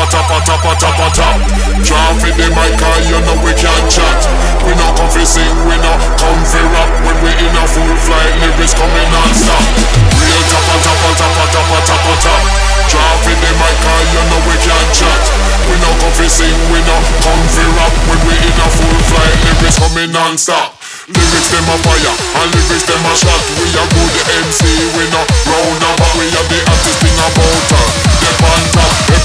top. Draw for the mic, you know we can't chat. We no come fi sing, we no come fi rap. When we in a full flight, lyrics coming non-stop. Real top. Draw for the mic, you know we can't chat. We no come fi sing, we no come fi rap. When we in a full flight, lyrics coming non-stop. Lyrics them a fire, and lyrics them a shot. We a good MC, we no round about. We a the artist thing about her. They on top,